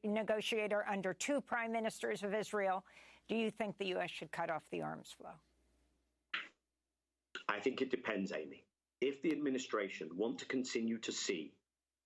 negotiator under two prime ministers of Israel. Do you think the U.S. should cut off the arms flow? I think it depends, Amy. If the administration want to continue to see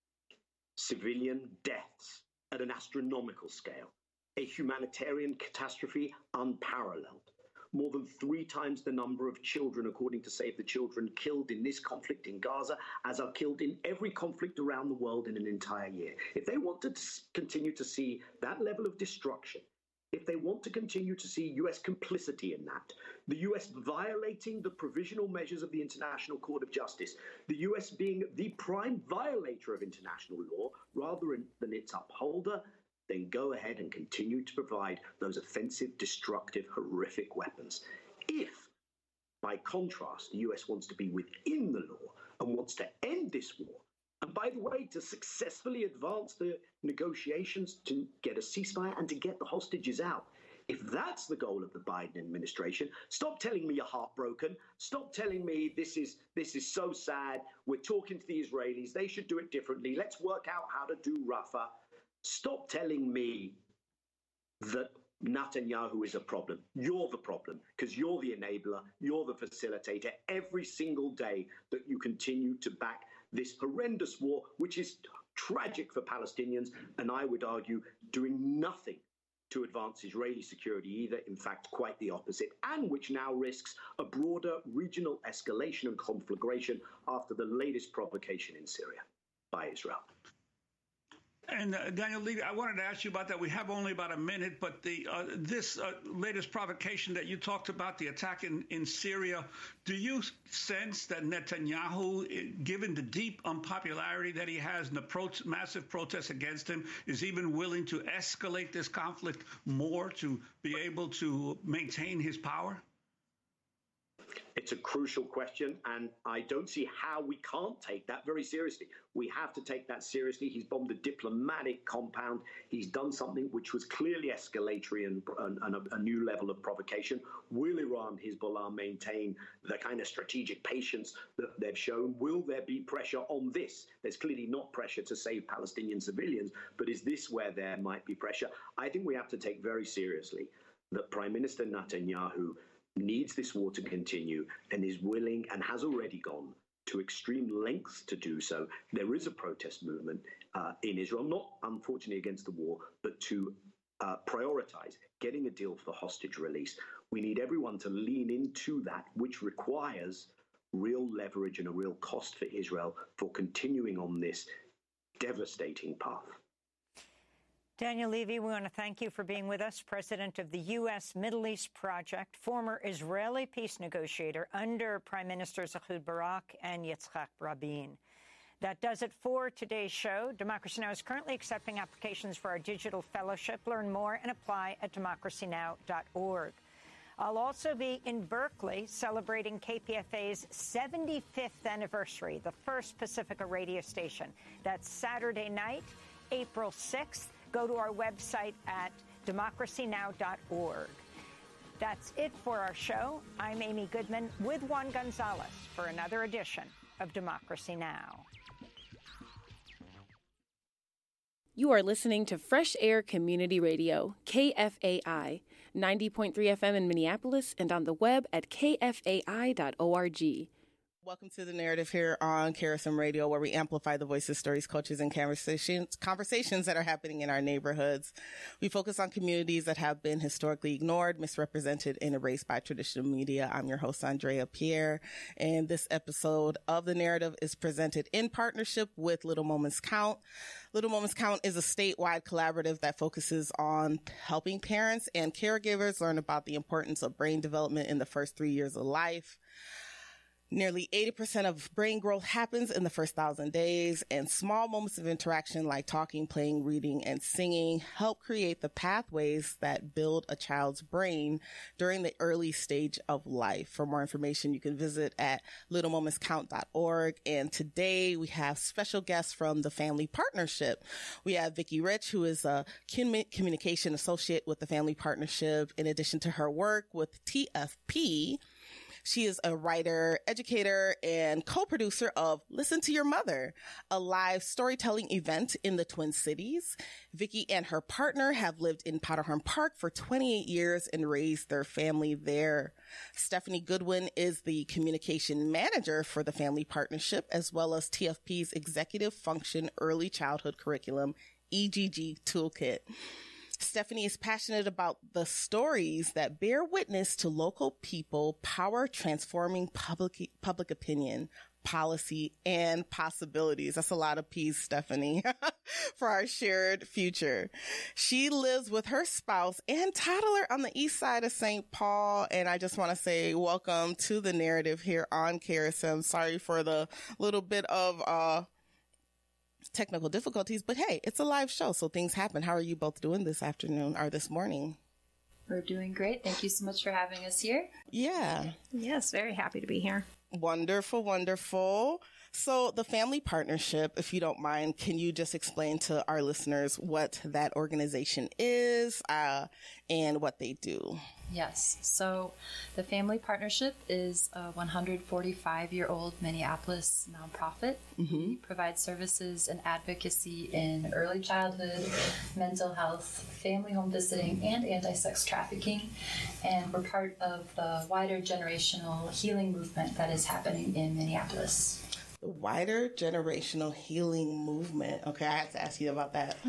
civilian deaths at an astronomical scale, a humanitarian catastrophe unparalleled, more than 3 times the number of children, according to Save the Children, killed in this conflict in Gaza, as are killed in every conflict around the world in an entire year. If they want to continue to see that level of destruction, if they want to continue to see U.S. complicity in that, the U.S. violating the provisional measures of the International Court of Justice, the U.S. being the prime violator of international law rather than its upholder, then go ahead and continue to provide those offensive, destructive, horrific weapons. If, by contrast, the U.S. wants to be within the law and wants to end this war, and by the way, to successfully advance the negotiations to get a ceasefire and to get the hostages out, if that's the goal of the Biden administration, stop telling me you're heartbroken. Stop telling me this is so sad. We're talking to the Israelis. They should do it differently. Let's work out how to do Rafah. Stop telling me that Netanyahu is a problem. You're the problem because you're the enabler. You're the facilitator every single day that you continue to back this horrendous war, which is tragic for Palestinians, and I would argue doing nothing to advance Israeli security either, in fact, quite the opposite, and which now risks a broader regional escalation and conflagration after the latest provocation in Syria by Israel. And Daniel Levy, I wanted to ask you about that. We have only about a minute, but this latest provocation that you talked about, the attack in Syria, do you sense that Netanyahu, given the deep unpopularity that he has and the massive protests against him, is even willing to escalate this conflict more to be able to maintain his power? It's a crucial question, and I don't see how we can't take that very seriously. We have to take that seriously. He's bombed a diplomatic compound. He's done something which was clearly escalatory and a new level of provocation. Will Iran, Hezbollah, maintain the kind of strategic patience that they've shown? Will there be pressure on this? There's clearly not pressure to save Palestinian civilians, but is this where there might be pressure? I think we have to take very seriously that Prime Minister Netanyahu needs this war to continue and is willing and has already gone to extreme lengths to do so. There is a protest movement in Israel, not unfortunately against the war, but to prioritize getting a deal for the hostage release. We need everyone to lean into that, which requires real leverage and a real cost for Israel for continuing on this devastating path. Daniel Levy, we want to thank you for being with us, president of the U.S. Middle East Project, former Israeli peace negotiator under Prime Ministers Ehud Barak and Yitzhak Rabin. That does it for today's show. Democracy Now! Is currently accepting applications for our digital fellowship. Learn more and apply at democracynow.org. I'll also be in Berkeley celebrating KPFA's 75th anniversary, the first Pacifica radio station. That's Saturday night, April 6th. Go to our website at democracynow.org. That's it for our show. I'm Amy Goodman with Juan Gonzalez for another edition of Democracy Now! You are listening to Fresh Air Community Radio, KFAI, 90.3 FM in Minneapolis and on the web at kfai.org. Welcome to The Narrative here on KRSM Radio, where we amplify the voices, stories, cultures, and conversations that are happening in our neighborhoods. We focus on communities that have been historically ignored, misrepresented, and erased by traditional media. I'm your host, Andrea Pierre, and this episode of The Narrative is presented in partnership with Little Moments Count. Little Moments Count is a statewide collaborative that focuses on helping parents and caregivers learn about the importance of brain development in the first 3 years of life. Nearly 80% of brain growth happens in the first 1,000 days, and small moments of interaction like talking, playing, reading, and singing help create the pathways that build a child's brain during the early stage of life. For more information, you can visit at littlemomentscount.org. And today we have special guests from the Family Partnership. We have Vicki Rich, who is a communication associate with the Family Partnership, in addition to her work with TFP. She is a writer, educator, and co-producer of Listen to Your Mother, a live storytelling event in the Twin Cities. Vicky and her partner have lived in Powderhorn Park for 28 years and raised their family there. Stephanie Goodwin is the communication manager for the Family Partnership, as well as TFP's Executive Function Early Childhood Curriculum, EGG Toolkit. Stephanie is passionate about the stories that bear witness to local people power transforming public opinion, policy, and possibilities. That's a lot of P's, Stephanie, for our shared future. She lives with her spouse and toddler on the east side of St. Paul. And I just want to say welcome to the narrative here on KRSM. Sorry for the little bit of technical difficulties, but hey, it's a live show, so things happen. How are you both doing this afternoon or this morning? We're doing great. Thank you so much for having us here. Yeah. Yes, very happy to be here. Wonderful, wonderful. So the Family Partnership, if you don't mind, can you just explain to our listeners what that organization is and what they do? Yes. So the Family Partnership is a 145-year-old Minneapolis nonprofit. We provide services and advocacy in early childhood, mental health, family home visiting, and anti-sex trafficking. And we're part of the wider generational healing movement that is happening in Minneapolis. The wider generational healing movement. Okay, I have to ask you about that.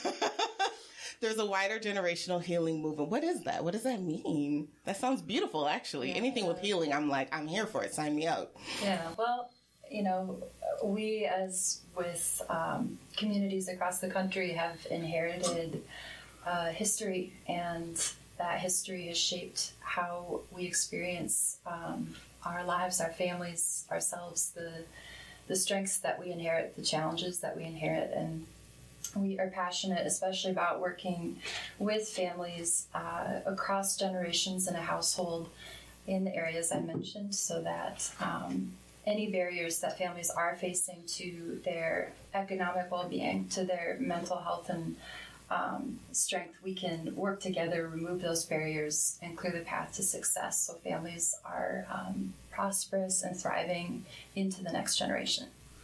There's a wider generational healing movement. What is that? What does that mean? That sounds beautiful, actually. Yeah. Anything with healing, I'm like, I'm here for it. Sign me up. Yeah, well, you know, we as with communities across the country have inherited history, and that history has shaped how we experience our lives, our families, ourselves, the strengths that we inherit, the challenges that we inherit, and we are passionate, especially about working with families across generations in a household in the areas I mentioned, so that any barriers that families are facing to their economic well-being, to their mental health and strength, we can work together, remove those barriers, and clear the path to success so families are prosperous and thriving into the next generation.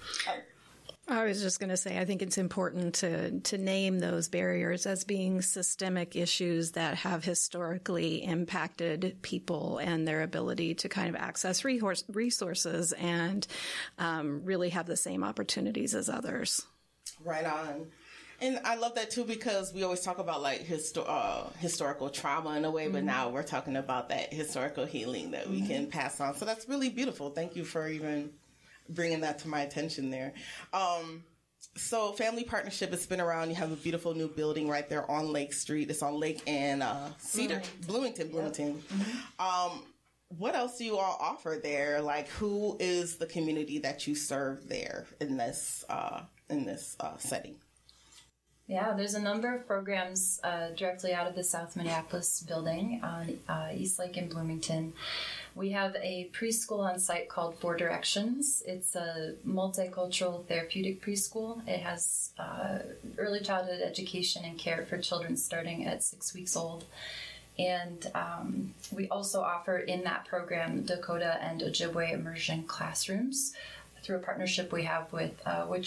I was just going to say, I think it's important to name those barriers as being systemic issues that have historically impacted people and their ability to kind of access resources and really have the same opportunities as others. Right on. And I love that, too, because we always talk about, like, historical trauma in a way, but now we're talking about that historical healing that we can pass on. So that's really beautiful. Thank you for even bringing that to my attention there. So Family Partnership has been around. You have a beautiful new building right there on Lake Street. It's on Lake and Cedar, Bloomington. What else do you all offer there? Like, who is the community that you serve there in this setting? Yeah, there's a number of programs directly out of the South Minneapolis building on East Lake in Bloomington. We have a preschool on site called Four Directions. It's a multicultural therapeutic preschool. It has early childhood education and care for children starting at 6 weeks old. And we also offer in that program Dakota and Ojibwe immersion classrooms through a partnership we have with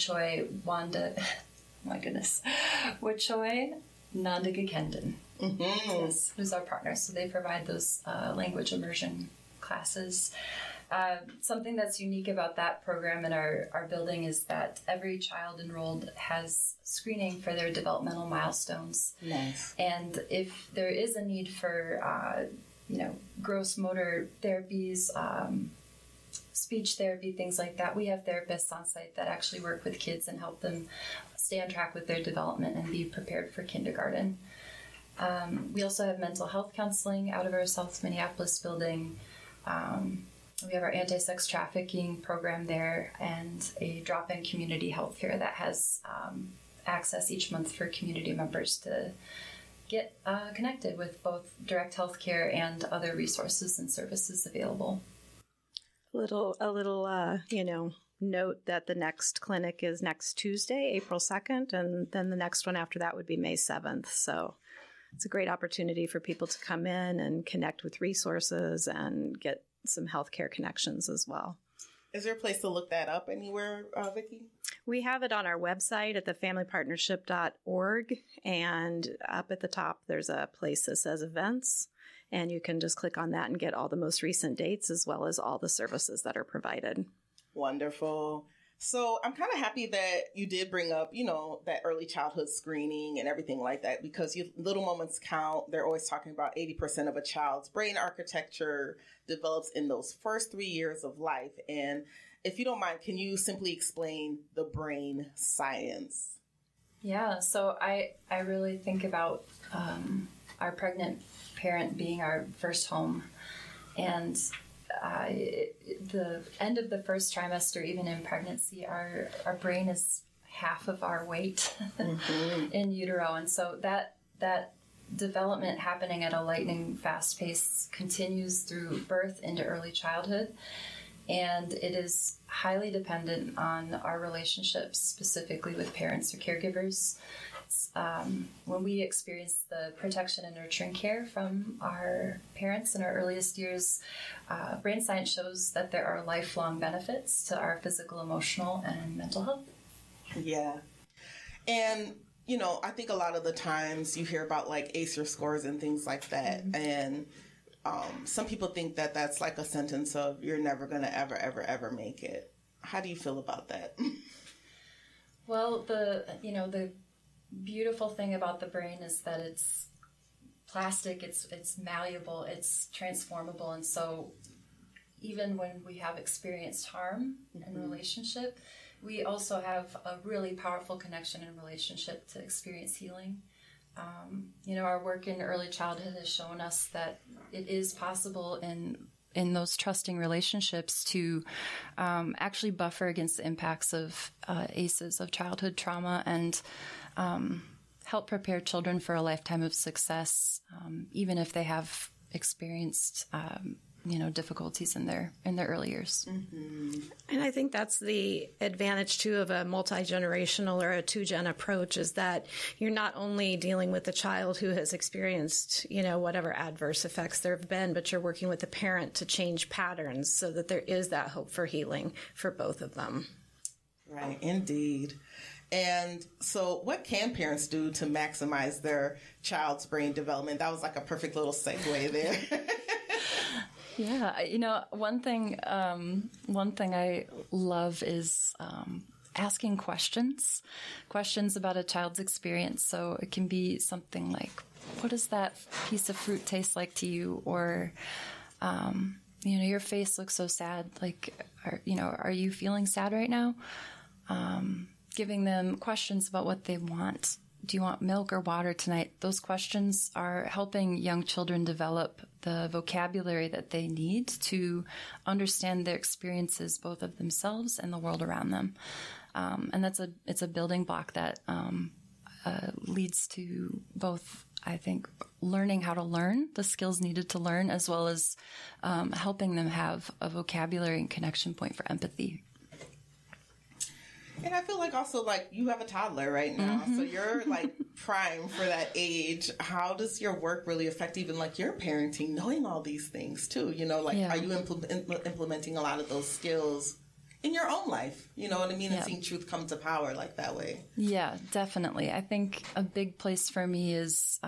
Wichoy Nandagakenden, yes, who's our partner. So they provide those language immersion classes. Something that's unique about that program in our building is that every child enrolled has screening for their developmental milestones. Nice. And if there is a need for, gross motor therapies, speech therapy, things like that, we have therapists on site that actually work with kids and help them stay on track with their development and be prepared for kindergarten. We also have mental health counseling out of our South Minneapolis building. We have our anti-sex trafficking program there and a drop-in community health care that has access each month for community members to get connected with both direct health care and other resources and services available. A little note that the next clinic is next Tuesday, April 2nd, and then the next one after that would be May 7th. So it's a great opportunity for people to come in and connect with resources and get some healthcare connections as well. Is there a place to look that up anywhere, Vicki? We have it on our website at thefamilypartnership.org, and up at the top there's a place that says events, and you can just click on that and get all the most recent dates as well as all the services that are provided. Wonderful. So I'm kind of happy that you did bring up, that early childhood screening and everything like that, because little moments count. They're always talking about 80% of a child's brain architecture develops in those first 3 years of life. And if you don't mind, can you simply explain the brain science? Yeah, so I really think about our pregnant parent being our first home. And the end of the first trimester, even in pregnancy, our brain is half of our weight in utero. And so that development happening at a lightning fast pace continues through birth into early childhood. And it is highly dependent on our relationships, specifically with parents or caregivers. When we experience the protection and nurturing care from our parents in our earliest years, brain science shows that there are lifelong benefits to our physical, emotional, and mental health. Yeah. And, I think a lot of the times you hear about like ACER scores and things like that. Mm-hmm. And some people think that that's like a sentence of you're never going to ever, ever, ever make it. How do you feel about that? Well, the beautiful thing about the brain is that it's plastic, it's malleable, it's transformable, and so even when we have experienced harm in a relationship, we also have a really powerful connection in relationship to experience healing. Our work in early childhood has shown us that it is possible in those trusting relationships to actually buffer against the impacts of ACEs, of childhood trauma, and help prepare children for a lifetime of success, even if they have experienced, difficulties in their early years. Mm-hmm. And I think that's the advantage too of a multi-generational or a 2-gen approach, is that you're not only dealing with the child who has experienced, whatever adverse effects there have been, but you're working with the parent to change patterns so that there is that hope for healing for both of them. Right, indeed. And so what can parents do to maximize their child's brain development? That was like a perfect little segue there. Yeah, one thing I love is asking questions about a child's experience. So it can be something like, what does that piece of fruit taste like to you? Or, your face looks so sad. Like, are you feeling sad right now? Giving them questions about what they want. Do you want milk or water tonight? Those questions are helping young children develop the vocabulary that they need to understand their experiences, both of themselves and the world around them. And it's a building block that leads to both, I think, learning how to learn, the skills needed to learn, as well as helping them have a vocabulary and connection point for empathy. And I feel like also like you have a toddler right now, so you're like prime for that age. How does your work really affect even like your parenting, knowing all these things too? Are you implementing a lot of those skills in your own life? You know what I mean? And seeing truth come to power like that way. Yeah, definitely. I think a big place for me is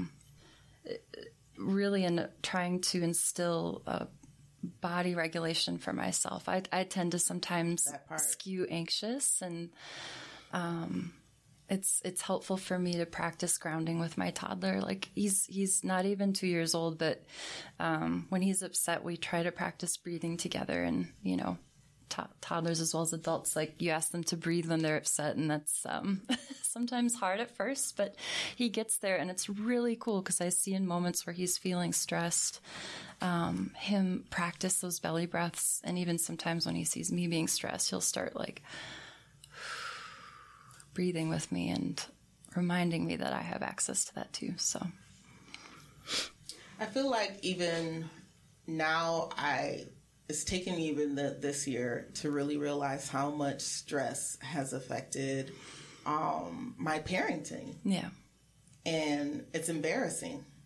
really in trying to instill body regulation for myself. I tend to sometimes skew anxious, and it's helpful for me to practice grounding with my toddler. Like he's not even 2 years old, but when he's upset, we try to practice breathing together. And toddlers as well as adults, like you ask them to breathe when they're upset, and that's sometimes hard at first, but he gets there, and it's really cool because I see in moments where he's feeling stressed, him practice those belly breaths, and even sometimes when he sees me being stressed, he'll start like breathing with me and reminding me that I have access to that too. So I feel like even now it's taken me even this year to really realize how much stress has affected my parenting. Yeah. And it's embarrassing.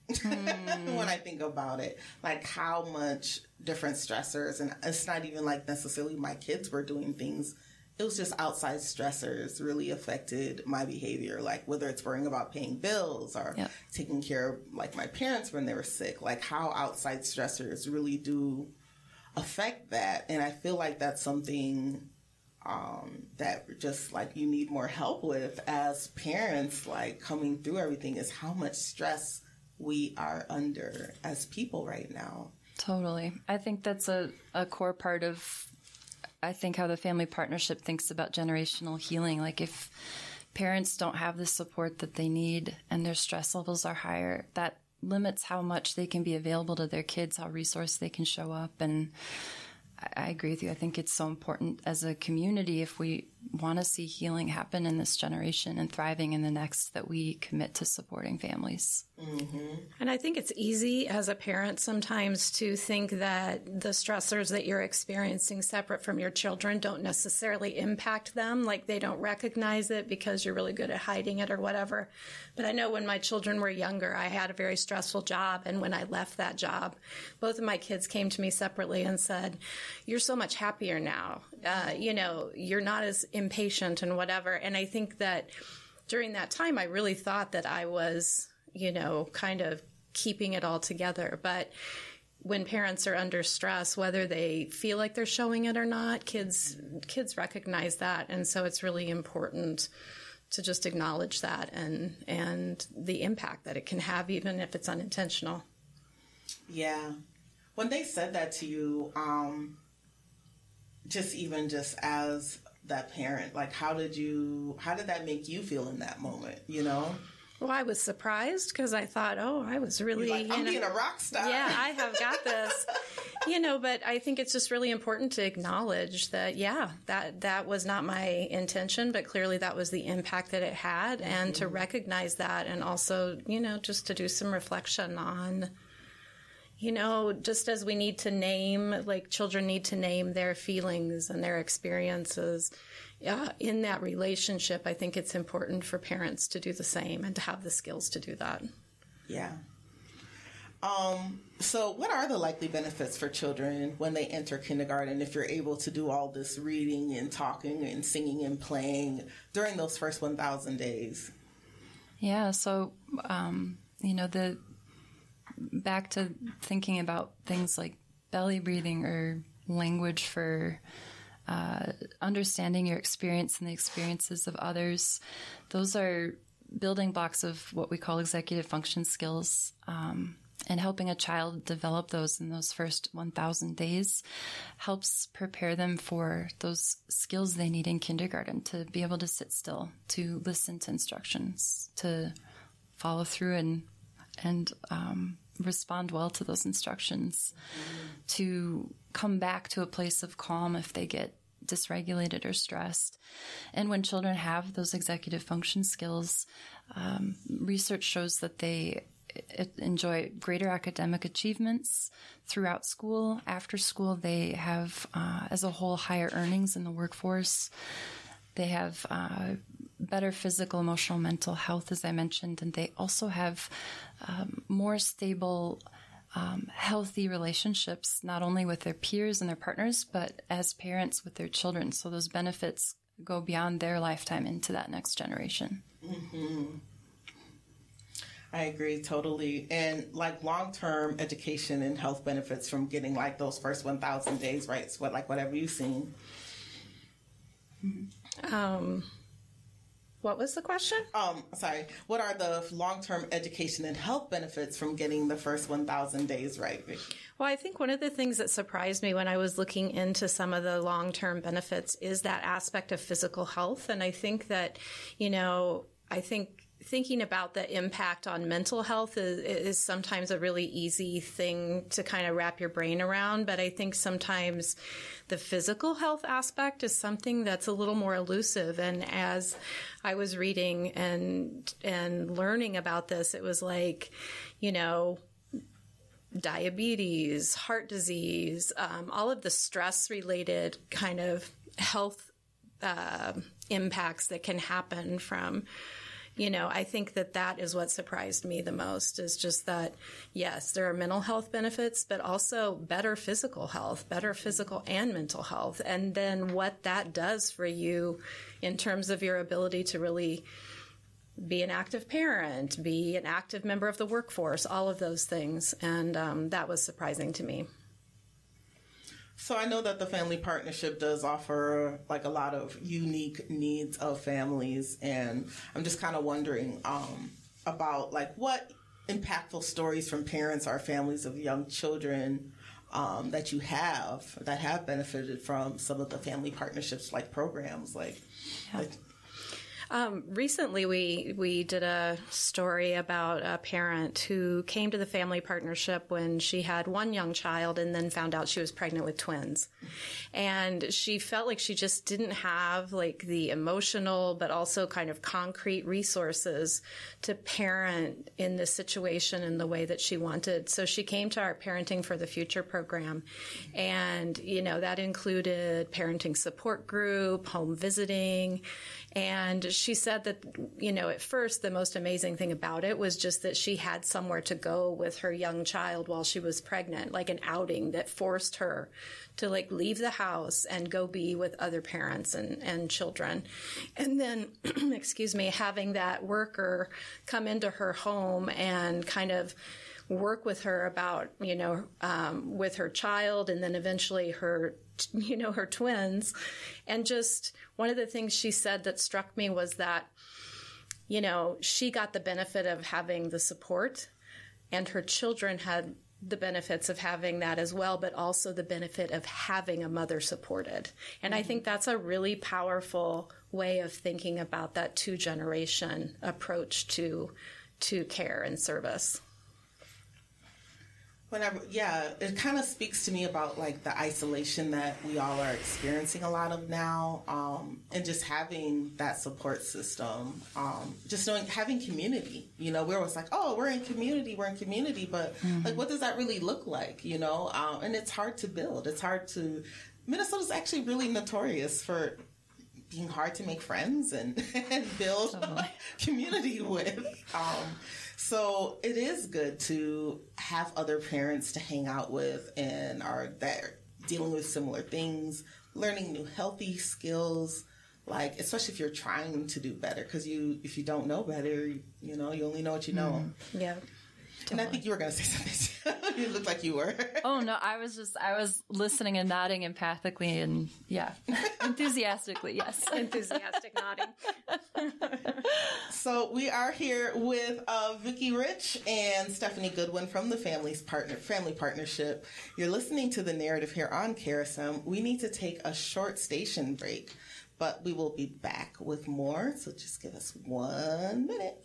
when I think about it. Like how much different stressors, and it's not even like necessarily my kids were doing things. It was just outside stressors really affected my behavior. Like whether it's worrying about paying bills or taking care of like my parents when they were sick, like how outside stressors really do affect that. And I feel like that's something that just like you need more help with as parents, like coming through everything, is how much stress we are under as people right now. Totally. I think that's a core part of, I think, how the family partnership thinks about generational healing. Like if parents don't have the support that they need and their stress levels are higher, that limits how much they can be available to their kids, how resourced they can show up. And I agree with you. I think it's so important as a community, if we want to see healing happen in this generation and thriving in the next, that we commit to supporting families. Mm-hmm. And I think it's easy as a parent sometimes to think that the stressors that you're experiencing separate from your children don't necessarily impact them, like they don't recognize it because you're really good at hiding it or whatever. But I know when my children were younger, I had a very stressful job. And when I left that job, both of my kids came to me separately and said, "You're so much happier now. You're not as impatient and whatever." And I think that during that time, I really thought that I was, kind of keeping it all together. But when parents are under stress, whether they feel like they're showing it or not, kids recognize that. And so it's really important to just acknowledge that and the impact that it can have, even if it's unintentional. Yeah. When they said that to you, just as that parent, like how did that make you feel in that moment, Well, I was surprised because I thought, I was really, I'm being a rock star. Yeah, I have got this, but I think it's just really important to acknowledge that, that was not my intention, but clearly that was the impact that it had, and to recognize that, and also, just to do some reflection on, just as we need to name, like children need to name their feelings and their experiences in that relationship, I think it's important for parents to do the same and to have the skills to do that. Yeah. So what are the likely benefits for children when they enter kindergarten if you're able to do all this reading and talking and singing and playing during those first 1,000 days? Yeah, so, back to thinking about things like belly breathing or language for understanding your experience and the experiences of others. Those are building blocks of what we call executive function skills, and helping a child develop those in those first 1,000 days helps prepare them for those skills they need in kindergarten, to be able to sit still, to listen to instructions, to follow through and respond well to those instructions, to come back to a place of calm if they get dysregulated or stressed. And when children have those executive function skills, research shows that they enjoy greater academic achievements throughout school. After school, they have, as a whole, higher earnings in the workforce. They have better physical, emotional, mental health, as I mentioned, and they also have more stable, healthy relationships, not only with their peers and their partners, but as parents with their children. So those benefits go beyond their lifetime into that next generation. Mm-hmm. I agree totally. And like long-term education and health benefits from getting like those first 1,000 days, right? So whatever you've seen. What was the question? Sorry. What are the long-term education and health benefits from getting the first 1,000 days right, Vicki? Well, I think one of the things that surprised me when I was looking into some of the long-term benefits is that aspect of physical health. And I think that, thinking about the impact on mental health is sometimes a really easy thing to kind of wrap your brain around. But I think sometimes the physical health aspect is something that's a little more elusive. And as I was reading and learning about this, it was like, diabetes, heart disease, all of the stress-related kind of health impacts that can happen from I think that is what surprised me the most, is just that, yes, there are mental health benefits, but also better physical and mental health. And then what that does for you in terms of your ability to really be an active parent, be an active member of the workforce, all of those things. And that was surprising to me. So I know that the Family Partnership does offer like a lot of unique needs of families, and I'm just kind of wondering about like what impactful stories from parents or families of young children that you have that have benefited from some of the Family Partnerships like programs Recently, we did a story about a parent who came to the Family Partnership when she had one young child and then found out she was pregnant with twins. And she felt like she just didn't have like the emotional but also kind of concrete resources to parent in this situation in the way that she wanted. So she came to our Parenting for the Future program. And, that included parenting support group, home visiting. And she said that, at first, the most amazing thing about it was just that she had somewhere to go with her young child while she was pregnant, like an outing that forced her to like leave the house and go be with other parents and children. And then, having that worker come into her home and kind of work with her about, with her child and then eventually her twins. And just one of the things she said that struck me was that, she got the benefit of having the support, and her children had the benefits of having that as well, but also the benefit of having a mother supported. And I think that's a really powerful way of thinking about that two-generation approach to care and service. It kind of speaks to me about like the isolation that we all are experiencing a lot of now, and just having that support system, just having community. We're always like, oh, we're in community, but like, what does that really look like? And it's hard to build. Minnesota's actually really notorious for being hard to make friends and build community with. So it is good to have other parents to hang out with and that are dealing with similar things, learning new healthy skills, like especially if you're trying to do better, because if you don't know better, you only know what you know. Yeah. And I think you were going to say something. You looked like you were. Oh, no, I was listening and nodding empathically and, enthusiastically, yes. Enthusiastic nodding. So we are here with Vicki Rich and Stephanie Goodwin from the Family Partnership. You're listening to The Narrative here on KRSM. We need to take a short station break, but we will be back with more. So just give us 1 minute.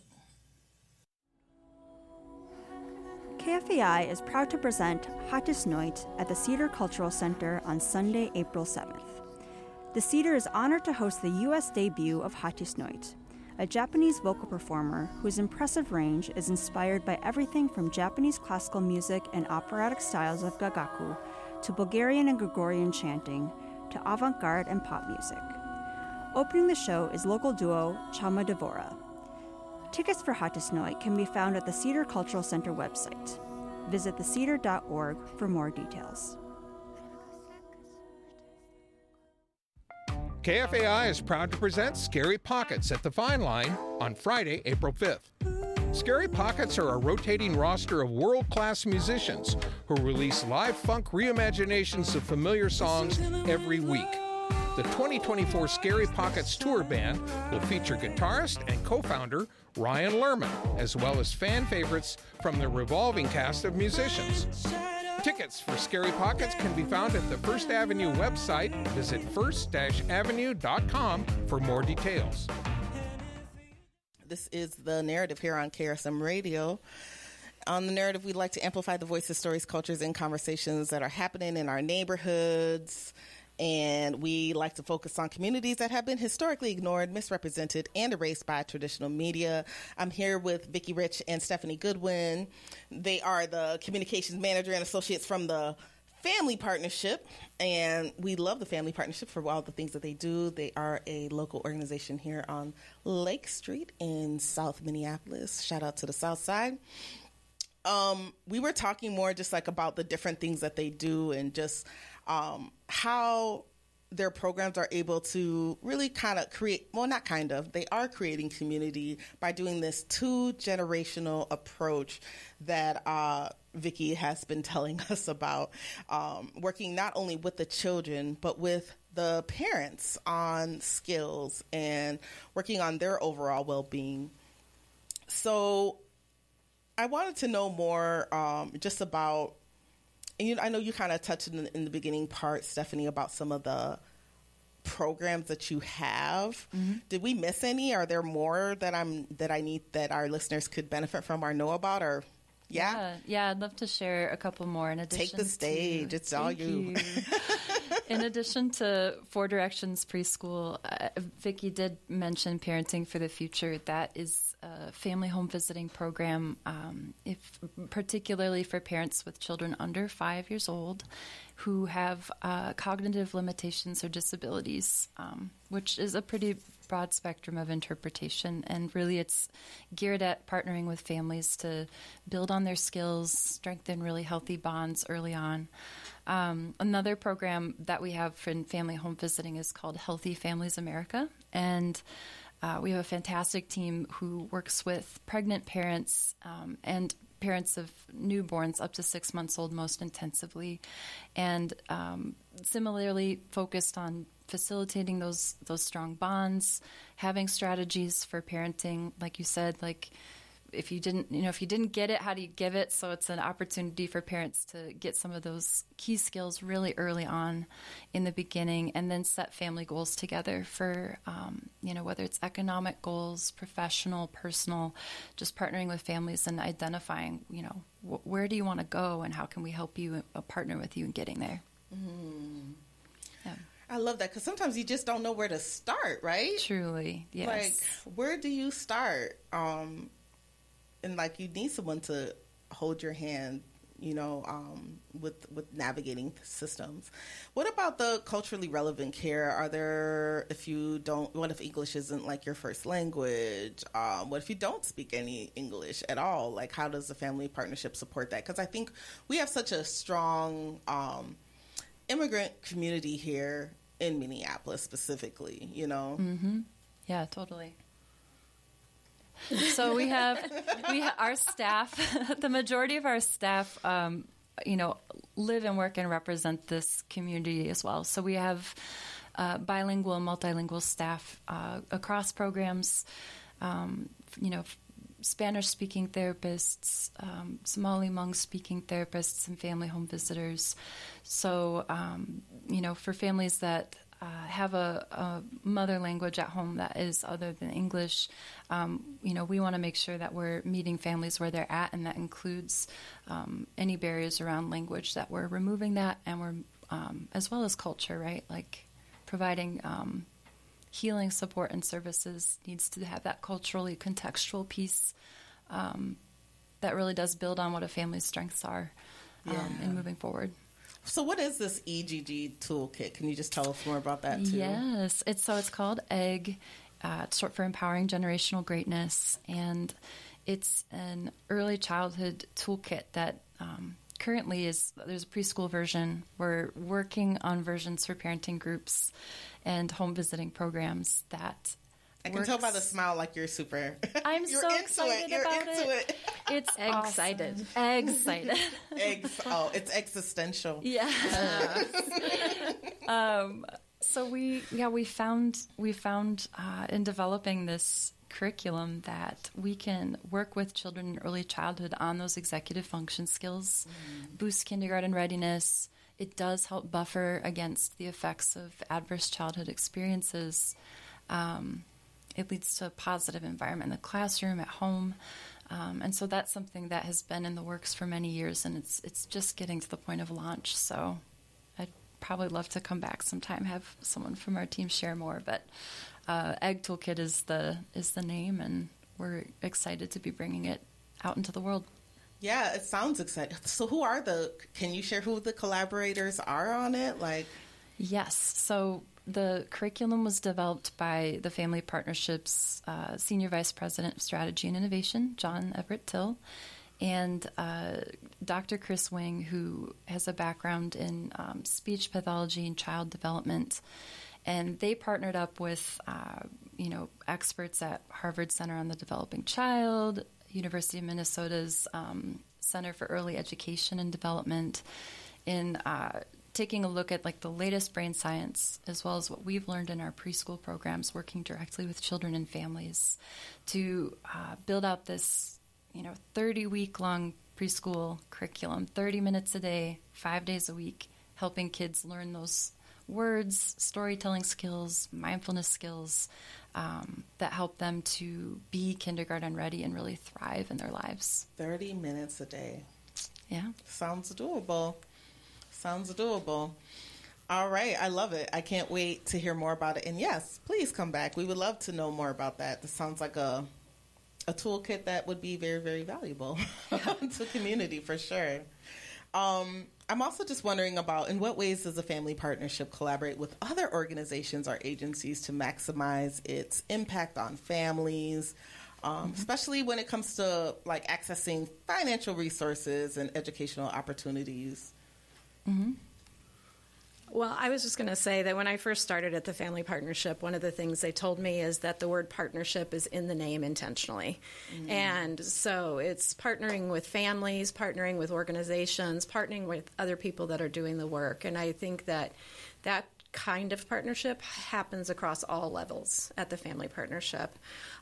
KFAI is proud to present Hatisnoit at the Cedar Cultural Center on Sunday, April 7th. The Cedar is honored to host the U.S. debut of Hatisnoit, a Japanese vocal performer whose impressive range is inspired by everything from Japanese classical music and operatic styles of gagaku to Bulgarian and Gregorian chanting to avant-garde and pop music. Opening the show is local duo Chama Devora. Tickets for Hatisnoit can be found at the Cedar Cultural Center website. Visit thecedar.org for more details. KFAI is proud to present Scary Pockets at the Fine Line on Friday, April 5th. Scary Pockets are a rotating roster of world-class musicians who release live funk reimaginations of familiar songs every week. The 2024 Scary Pockets Tour Band will feature guitarist and co-founder Ryan Lerman, as well as fan favorites from the revolving cast of musicians. Tickets for Scary Pockets can be found at the First Avenue website. Visit first-avenue.com for more details. This is The Narrative here on KRSM Radio. On The Narrative, we'd like to amplify the voices, stories, cultures, and conversations that are happening in our neighborhoods. And we like to focus on communities that have been historically ignored, misrepresented, and erased by traditional media. I'm here with Vicki Rich and Stephanie Goodwin. They are the communications manager and associates from the Family Partnership, and we love the Family Partnership for all the things that they do. They are a local organization here on Lake Street in South Minneapolis. Shout out to the South Side. We were talking more just like about the different things that they do and just how their programs are able to really kind of create, well, not kind of, they are creating community by doing this 2-generational approach that Vicki has been telling us about, working not only with the children, but with the parents on skills and working on their overall well-being. So I wanted to know more just about, and I know you kind of touched in the beginning part, Stephanie, about some of the programs that you have. Mm-hmm. Did we miss any? Are there more that our listeners could benefit from or know about? Or yeah, I'd love to share a couple more. In addition, take the stage. It's all you. In addition to Four Directions Preschool, Vicki did mention Parenting for the Future. That is a family home visiting program, particularly for parents with children under 5 years old who have cognitive limitations or disabilities, which is a pretty broad spectrum of interpretation. And really it's geared at partnering with families to build on their skills, strengthen really healthy bonds early on. Another program that we have for family home visiting is called Healthy Families America. And we have a fantastic team who works with pregnant parents and parents of newborns up to 6 months old most intensively, and similarly focused on facilitating those strong bonds, having strategies for parenting, like you said, like if you didn't get it, how do you give it? So it's an opportunity for parents to get some of those key skills really early on in the beginning, and then set family goals together for, whether it's economic goals, professional, personal, just partnering with families and identifying, where do you want to go and how can we help you, partner with you in getting there. Mm-hmm. Yeah. I love that because sometimes you just don't know where to start, right? Truly, yes. Like, where do you start? And like you need someone to hold your hand, with navigating systems. What about the culturally relevant care? What if English isn't like your first language? What if you don't speak any English at all? Like, how does the family partnership support that? Because I think we have such a strong immigrant community here in Minneapolis specifically, Mm-hmm. Yeah, totally. So we have our staff, the majority of our staff, live and work and represent this community as well. So we have bilingual and multilingual staff across programs, Spanish-speaking therapists, Somali Hmong-speaking therapists, and family home visitors. So, for families that have a mother language at home that is other than English, we want to make sure that we're meeting families where they're at, and that includes any barriers around language, that we're removing that, and we're as well as culture, right? Like providing healing support and services needs to have that culturally contextual piece that really does build on what a family's strengths are in moving forward. So what is this EGG toolkit? Can you just tell us more about that too? Yes. It's called EGG. It's short for Empowering Generational Greatness. And it's an early childhood toolkit that currently there's a preschool version. We're working on versions for parenting groups and home visiting programs that I can tell by the smile like you're super. I'm so excited about it. It's excited. Excited. It's existential. Yeah. So we found in developing this curriculum that we can work with children in early childhood on those executive function skills, boost kindergarten readiness. It does help buffer against the effects of adverse childhood experiences. It leads to a positive environment in the classroom, at home. And so that's something that has been in the works for many years, and it's just getting to the point of launch. So I'd probably love to come back sometime, have someone from our team share more. But Egg Toolkit is the name, and we're excited to be bringing it out into the world. Yeah, it sounds exciting. So can you share who the collaborators are on it? Yes. So the curriculum was developed by the Family Partnerships Senior Vice President of Strategy and Innovation, John Everett Till, and Dr. Chris Wing, who has a background in speech pathology and child development. And they partnered up with, experts at Harvard Center on the Developing Child, University of Minnesota's Center for Early Education and Development, in taking a look at the latest brain science, as well as what we've learned in our preschool programs, working directly with children and families to build out this, 30-week-long preschool curriculum, 30 minutes a day, 5 days a week, helping kids learn those words, storytelling skills, mindfulness skills that help them to be kindergarten ready and really thrive in their lives. 30 minutes a day. Yeah. Sounds doable. All right. I love it. I can't wait to hear more about it. And yes, please come back. We would love to know more about that. This sounds like a toolkit that would be very, very valuable to community for sure. I'm also just wondering about, in what ways does a family partnership collaborate with other organizations or agencies to maximize its impact on families, especially when it comes to accessing financial resources and educational opportunities? Mm-hmm. Well, I was just going to say that when I first started at the Family Partnership, one of the things they told me is that the word partnership is in the name intentionally. And so it's partnering with families, partnering with organizations, partnering with other people that are doing the work. And I think that kind of partnership happens across all levels at the Family Partnership.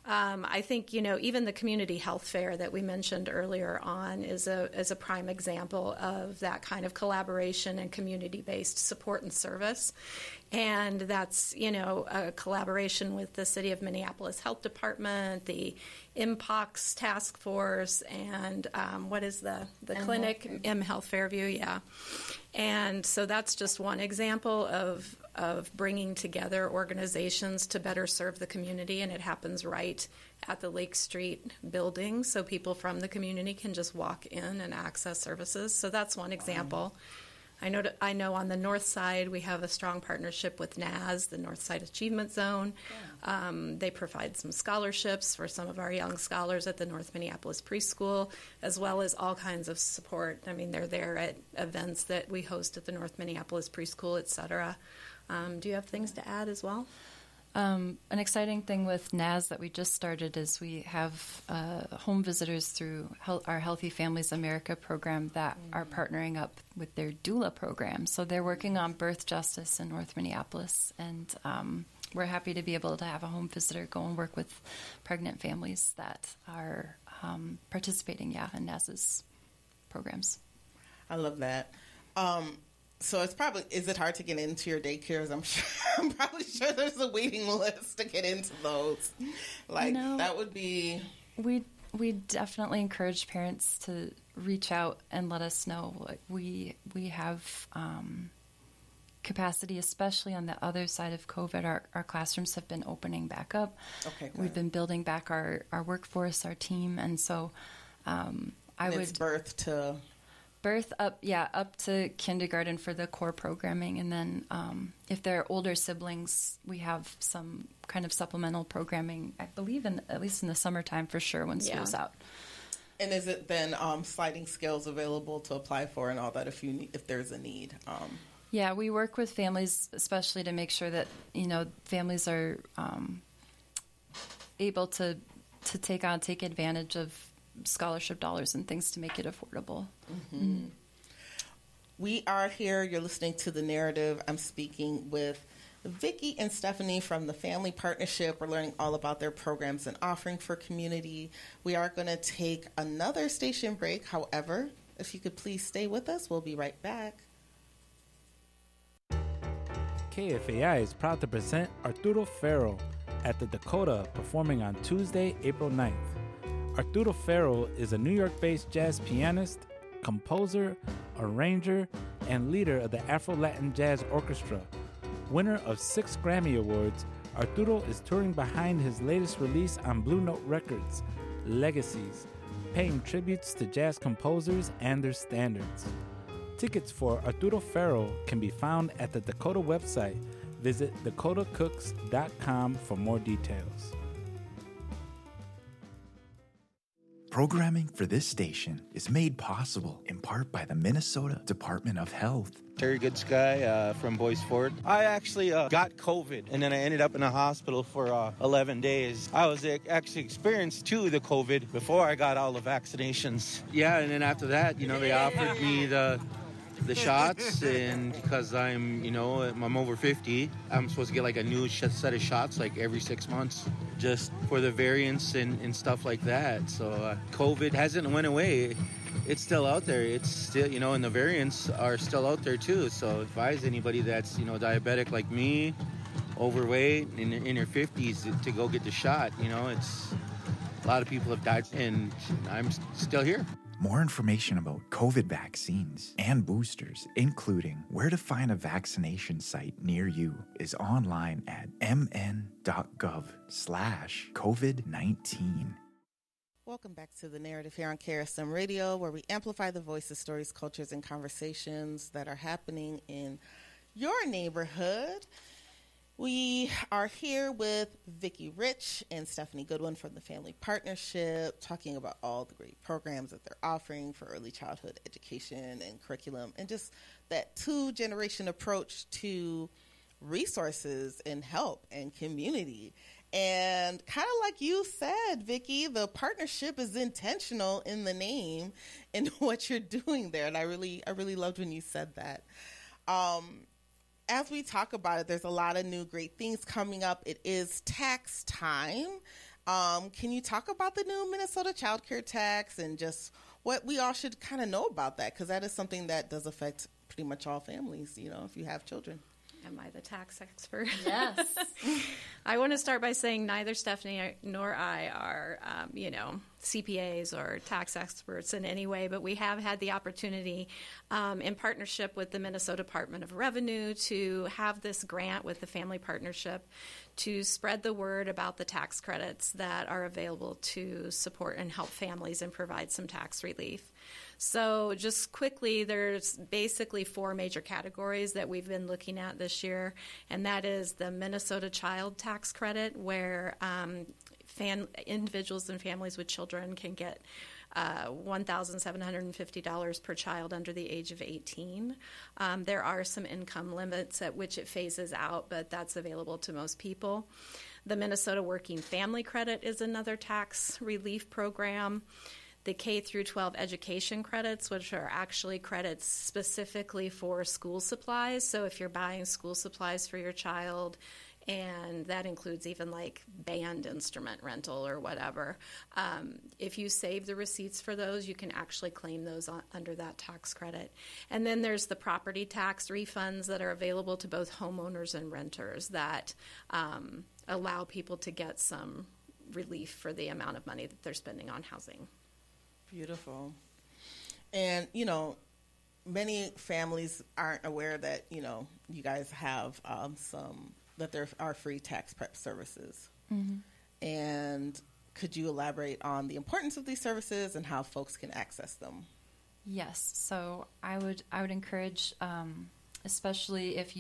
I think, even the community health fair that we mentioned earlier on is a prime example of that kind of collaboration and community-based support and service. And that's, a collaboration with the City of Minneapolis Health Department, the MPOX Task Force, and what is the clinic? Health Fairview, yeah. And so that's just one example of bringing together organizations to better serve the community, and it happens right at the Lake Street building, so people from the community can just walk in and access services. So that's one example. I know on the north side we have a strong partnership with NAS, the North Side Achievement Zone. Yeah. They provide some scholarships for some of our young scholars at the North Minneapolis Preschool, as well as all kinds of support. I mean, they're there at events that we host at the North Minneapolis Preschool, et cetera. Do you have things to add as well? An exciting thing with NAS that we just started is we have home visitors through our Healthy Families America program that are partnering up with their doula program. So they're working on birth justice in North Minneapolis, and we're happy to be able to have a home visitor go and work with pregnant families that are participating, in NAS's programs. I love that. So is it hard to get into your daycares? I'm probably sure there's a waiting list to get into those. That would be... We definitely encourage parents to reach out and let us know. We have capacity, especially on the other side of COVID. Our classrooms have been opening back up. Okay, we've been building back our workforce, our team, and so it's birth up to kindergarten for the core programming, and then if there are older siblings, we have some kind of supplemental programming, I believe, at least in the summertime for sure when school's out. And is it then sliding scales available to apply for and all that if there's a need? Yeah, we work with families especially to make sure that families are able to take advantage of scholarship dollars and things to make it affordable. Mm-hmm. We are here. You're listening to The Narrative. I'm speaking with Vicki and Stephanie from the Family Partnership. We're learning all about their programs and offering for community. We are going to take another station break. However, if you could please stay with us, we'll be right back. KFAI is proud to present Arturo Farrell at the Dakota, performing on Tuesday, April 9th. Arturo Farrell is a New York-based jazz pianist, composer, arranger, and leader of the Afro-Latin Jazz Orchestra. Winner of 6 Grammy Awards, Arturo is touring behind his latest release on Blue Note Records, Legacies. paying tributes to jazz composers and their standards. Tickets for Arturo Ferro can be found at the Dakota website. Visit dakotacooks.com for more details. Programming for this station is made possible in part by the Minnesota Department of Health. Terry Goodsky from Boys Ford. I actually got COVID, and then I ended up in a hospital for 11 days. I was actually experienced to the COVID before I got all the vaccinations. Yeah, and then after that, they offered me the shots, and because I'm over 50, I'm supposed to get like a new set of shots like every 6 months, just for the variants and stuff like that. So COVID hasn't went away. It's still out there. It's still, and the variants are still out there too. So advise anybody that's, diabetic like me, overweight, in their 50s to go get the shot. It's a lot of people have died, and I'm still here. More information about COVID vaccines and boosters, including where to find a vaccination site near you, is online at mn.gov/COVID-19. Welcome back to The Narrative here on KRSM Radio, where we amplify the voices, stories, cultures, and conversations that are happening in your neighborhood. We are here with Vicki Rich and Stephanie Goodwin from the Family Partnership, talking about all the great programs that they're offering for early childhood education and curriculum, and just that two-generation approach to resources and help and community. And kind of like you said, Vicki, the partnership is intentional in the name and what you're doing there. And I really loved when you said that. As we talk about it, there's a lot of new great things coming up. It is tax time. Can you talk about the new Minnesota child care tax and just what we all should kind of know about that? Because that is something that does affect pretty much all families, if you have children. Am I the tax expert? Yes. I want to start by saying neither Stephanie nor I are, CPAs or tax experts in any way, but we have had the opportunity in partnership with the Minnesota Department of Revenue to have this grant with the Family Partnership to spread the word about the tax credits that are available to support and help families and provide some tax relief. So just quickly, there's basically 4 major categories that we've been looking at this year, and that is the Minnesota Child Tax Credit, where individuals and families with children can get $1,750 per child under the age of 18. There are some income limits at which it phases out, but that's available to most people. The Minnesota Working Family Credit is another tax relief program. The K through 12 education credits, which are actually credits specifically for school supplies. So if you're buying school supplies for your child, and that includes even like band instrument rental or whatever, if you save the receipts for those, you can actually claim those under that tax credit. And then there's the property tax refunds that are available to both homeowners and renters that allow people to get some relief for the amount of money that they're spending on housing. Beautiful. And, many families aren't aware that, you guys have that there are free tax prep services. Mm-hmm. And could you elaborate on the importance of these services and how folks can access them? Yes. So I would encourage, especially if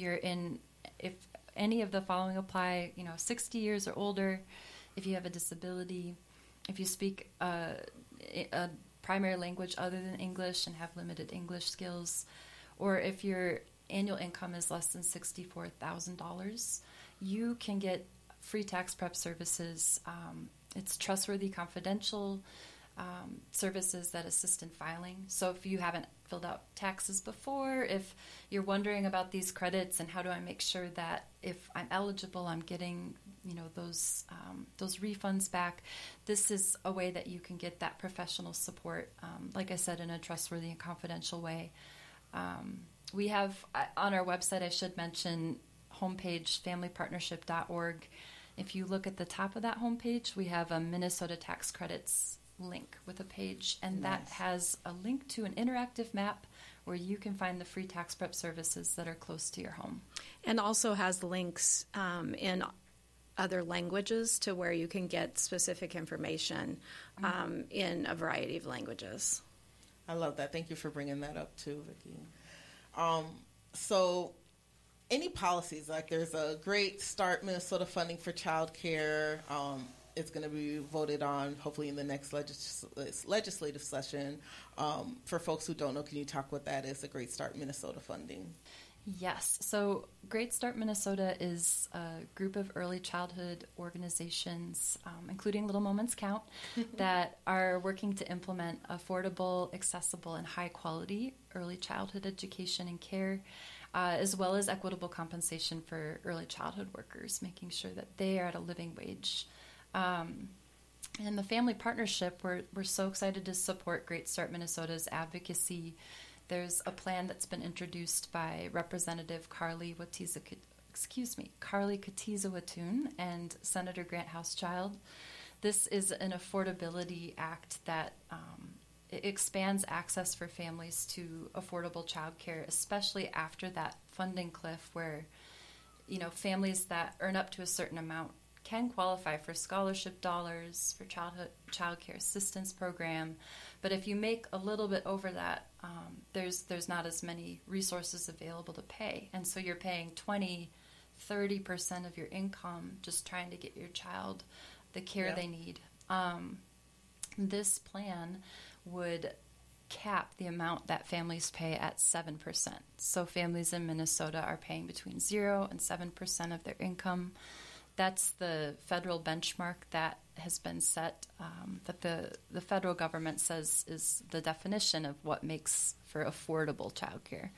any of the following apply, 60 years or older, if you have a disability, if you speak a primary language other than English and have limited English skills, or if your annual income is less than $64,000, you can get free tax prep services. It's trustworthy, confidential services that assist in filing. So if you haven't filled out taxes before, if you're wondering about these credits and how do I make sure that if I'm eligible, I'm getting those refunds back, this is a way that you can get that professional support, like I said, in a trustworthy and confidential way. We have on our website, I should mention, homepage familypartnership.org. If you look at the top of that homepage, we have a Minnesota tax credits link with a page, and nice. That has a link to an interactive map where you can find the free tax prep services that are close to your home. And also has links in other languages to where you can get specific information in a variety of languages. I love that. Thank you for bringing that up too, Vicki. So any policies, like there's a Great Start Minnesota funding for childcare. It's going to be voted on hopefully in the next legislative session. For folks who don't know, can you talk what that is, the Great Start Minnesota funding? Yes. So Great Start Minnesota is a group of early childhood organizations, including Little Moments Count, that are working to implement affordable, accessible, and high-quality early childhood education and care, as well as equitable compensation for early childhood workers, making sure that they are at a living wage. And the Family Partnership, we're so excited to support Great Start Minnesota's advocacy. There's a plan that's been introduced by Representative Carly Katiza-Watun and Senator Grant Housechild. This is an affordability act that it expands access for families to affordable childcare, especially after that funding cliff where, families that earn up to a certain amount can qualify for scholarship dollars, for child care assistance program. But if you make a little bit over that, there's not as many resources available to pay. And so you're paying 20-30% of your income just trying to get your child the care they need. This plan would cap the amount that families pay at 7%. So families in Minnesota are paying between 0 and 7% of their income. That's the federal benchmark that has been set, that the federal government says is the definition of what makes for affordable childcare.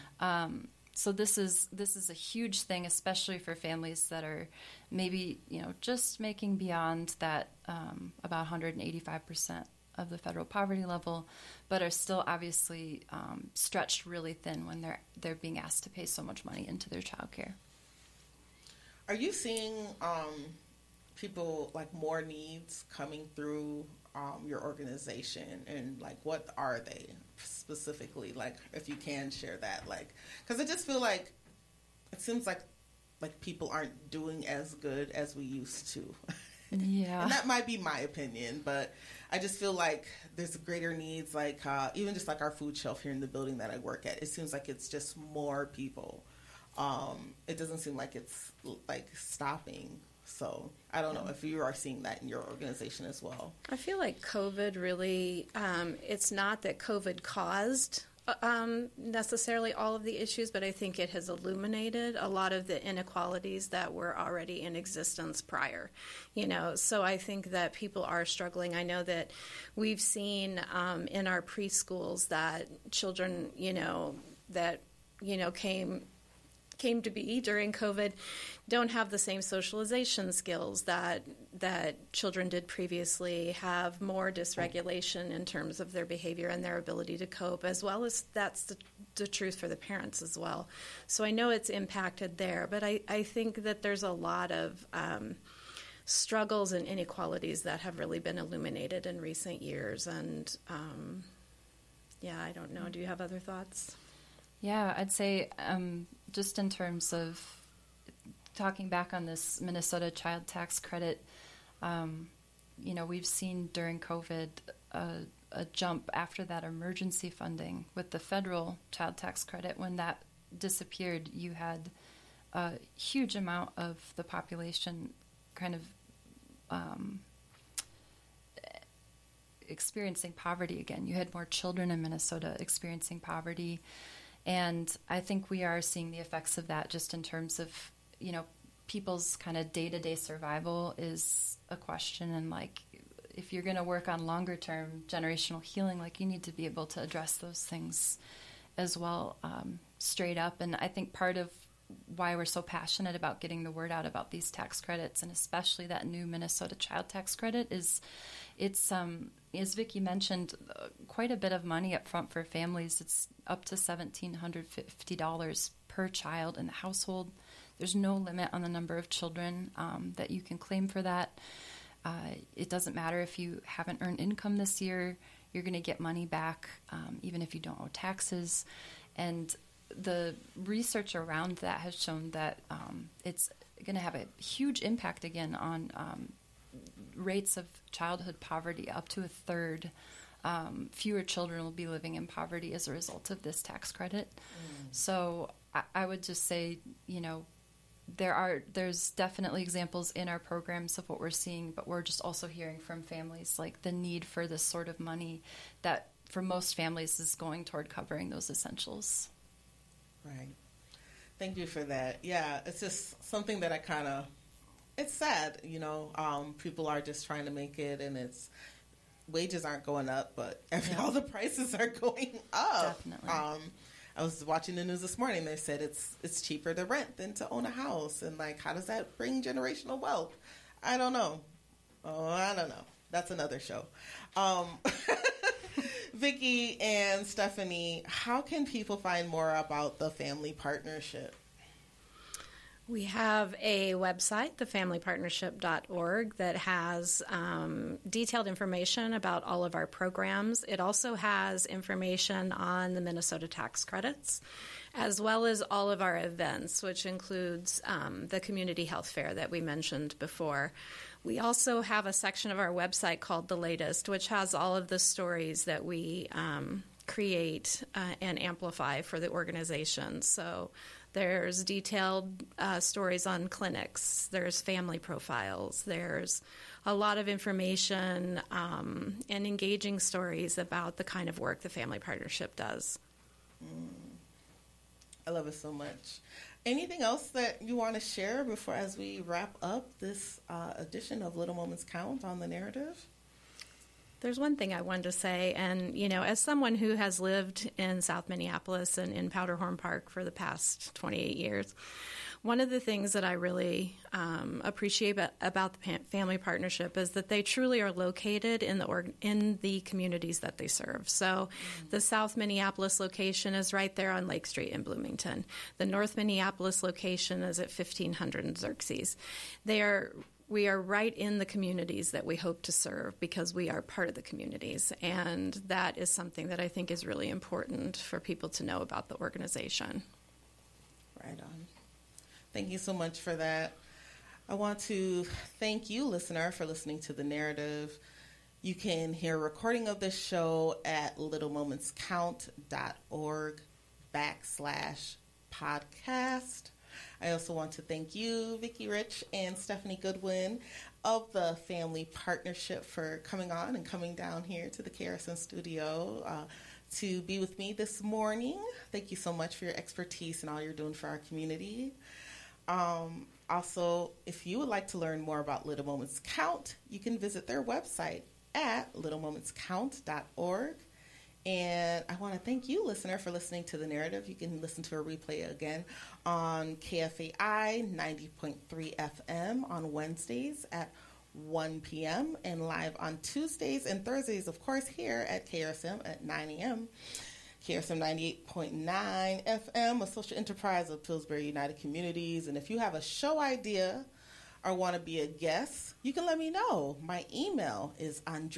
So this is a huge thing, especially for families that are maybe just making beyond that about 185% of the federal poverty level, but are still obviously stretched really thin when they're being asked to pay so much money into their childcare. Are you seeing people, like, more needs coming through your organization, and, like, what are they specifically? Like, if you can share that, like, because I just feel like it seems like people aren't doing as good as we used to. Yeah. And that might be my opinion, but I just feel like there's greater needs, like even just like our food shelf here in the building that I work at. It seems like it's just more people. It doesn't seem like it's like stopping. So I don't know if you are seeing that in your organization as well. I feel like COVID really, it's not that COVID caused necessarily all of the issues, but I think it has illuminated a lot of the inequalities that were already in existence prior. So I think that people are struggling. I know that we've seen in our preschools that children, came to be during COVID don't have the same socialization skills that children did previously, have more dysregulation in terms of their behavior and their ability to cope, as well as that's the truth for the parents as well. So I know it's impacted there, but I think that there's a lot of struggles and inequalities that have really been illuminated in recent years. And I don't know. Do you have other thoughts? Yeah, I'd say just in terms of talking back on this Minnesota Child Tax Credit, we've seen during COVID a jump after that emergency funding with the federal Child Tax Credit. When that disappeared, you had a huge amount of the population kind of experiencing poverty again. You had more children in Minnesota experiencing poverty. And I think we are seeing the effects of that just in terms of, people's kind of day-to-day survival is a question. And, like, if you're going to work on longer-term generational healing, like, you need to be able to address those things as well straight up. And I think part of why we're so passionate about getting the word out about these tax credits, and especially that new Minnesota Child Tax Credit, is it's, as Vicki mentioned, quite a bit of money up front for families. It's up to $1,750 per child in the household. There's no limit on the number of children that you can claim for that. It doesn't matter if you haven't earned income this year. You're going to get money back even if you don't owe taxes. And the research around that has shown that it's going to have a huge impact again on rates of childhood poverty. Up to a third fewer children will be living in poverty as a result of this tax credit. So I would just say, there's definitely examples in our programs of what we're seeing, but we're just also hearing from families like the need for this sort of money that for most families is going toward covering those essentials. Right. Thank you for that. Yeah, it's just something that it's sad, people are just trying to make it, and wages aren't going up, but all the prices are going up. Definitely. I was watching the news this morning. They said it's cheaper to rent than to own a house. And, how does that bring generational wealth? I don't know. That's another show. Vicki and Stephanie, how can people find more about the Family Partnership? We have a website, thefamilypartnership.org, that has detailed information about all of our programs. It also has information on the Minnesota tax credits, as well as all of our events, which includes the community health fair that we mentioned before. We also have a section of our website called The Latest, which has all of the stories that we create and amplify for the organization. So there's detailed stories on clinics. There's family profiles. There's a lot of information and engaging stories about the kind of work the Family Partnership does. I love it so much. Anything else that you want to share as we wrap up this edition of Little Moments Count on the Narrative? There's one thing I wanted to say, and, as someone who has lived in South Minneapolis and in Powderhorn Park for the past 28 years, one of the things that I really appreciate about the Family Partnership is that they truly are located in the communities that they serve. So the South Minneapolis location is right there on Lake Street in Bloomington. The North Minneapolis location is at 1500 and Xerxes. We are right in the communities that we hope to serve because we are part of the communities, and that is something that I think is really important for people to know about the organization. Right on. Thank you so much for that. I want to thank you, listener, for listening to The Narrative. You can hear a recording of this show at littlemomentscount.org/podcast. I also want to thank you, Vicki Rich and Stephanie Goodwin of the Family Partnership, for coming on and coming down here to the KRSM studio to be with me this morning. Thank you so much for your expertise and all you're doing for our community. Also, if you would like to learn more about Little Moments Count, you can visit their website at littlemomentscount.org. And I want to thank you, listener, for listening to The Narrative. You can listen to a replay again on KFAI 90.3 FM on Wednesdays at 1 p.m. and live on Tuesdays and Thursdays, of course, here at KRSM at 9 a.m. KRSM 98.9 FM, a social enterprise of Pillsbury United Communities. And if you have a show idea or want to be a guest, you can let me know. My email is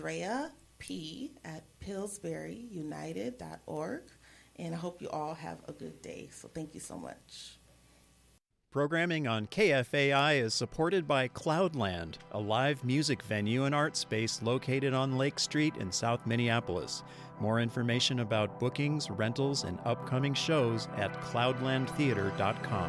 andreap@pillsburyunited.org. And I hope you all have a good day. So thank you so much. Programming on KFAI is supported by Cloudland, a live music venue and art space located on Lake Street in South Minneapolis. More information about bookings, rentals, and upcoming shows at cloudlandtheater.com.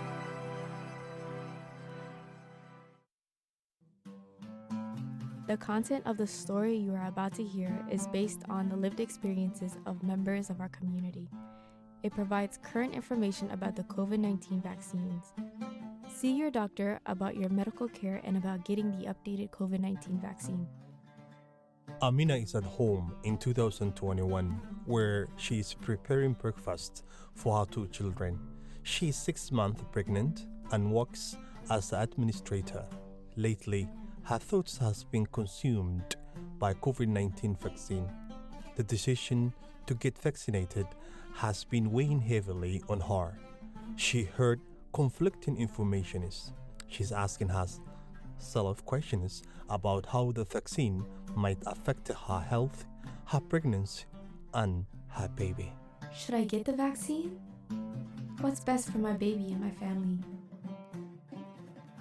The content of the story you are about to hear is based on the lived experiences of members of our community. It provides current information about the COVID-19 vaccines. See your doctor about your medical care and about getting the updated COVID-19 vaccine. Amina is at home in 2021, where she is preparing breakfast for her 2 children. She is 6 months pregnant and works as an administrator. Lately, her thoughts has been consumed by COVID-19 vaccine. The decision to get vaccinated has been weighing heavily on her. She heard conflicting information. She's asking herself questions about how the vaccine might affect her health, her pregnancy, and her baby. Should I get the vaccine? What's best for my baby and my family?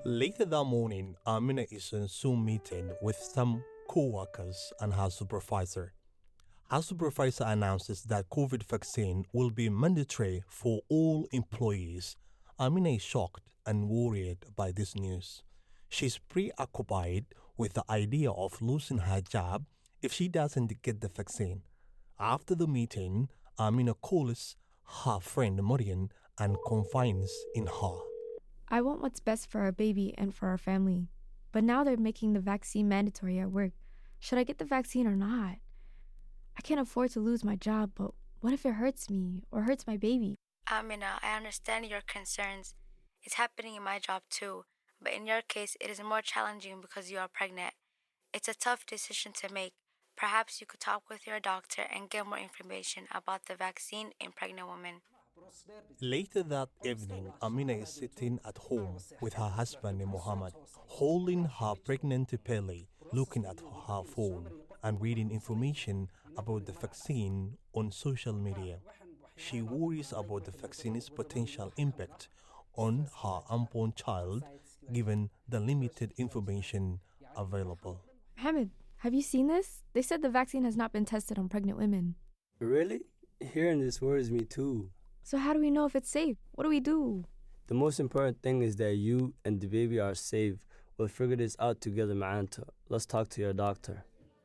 Later that morning, Amina is on Zoom meeting with some co-workers and her supervisor. Her supervisor announces that COVID vaccine will be mandatory for all employees. Amina is shocked and worried by this news. She's preoccupied with the idea of losing her job if she doesn't get the vaccine. After the meeting, Amina calls her friend Marian and confides in her. I want what's best for our baby and for our family. But now they're making the vaccine mandatory at work. Should I get the vaccine or not? I can't afford to lose my job, but what if it hurts me or hurts my baby? Amina, I understand your concerns. It's happening in my job too, but in your case, it is more challenging because you are pregnant. It's a tough decision to make. Perhaps you could talk with your doctor and get more information about the vaccine in pregnant women. Later that evening, Amina is sitting at home with her husband Muhammad, holding her pregnant belly, looking at her phone and reading information about the vaccine on social media. She worries about the vaccine's potential impact on her unborn child, given the limited information available. Mohammed, have you seen this? They said the vaccine has not been tested on pregnant women. Really? Hearing this worries me too. So how do we know if it's safe? What do we do? The most important thing is that you and the baby are safe. We'll figure this out together, Ma'anta. Let's talk to your doctor.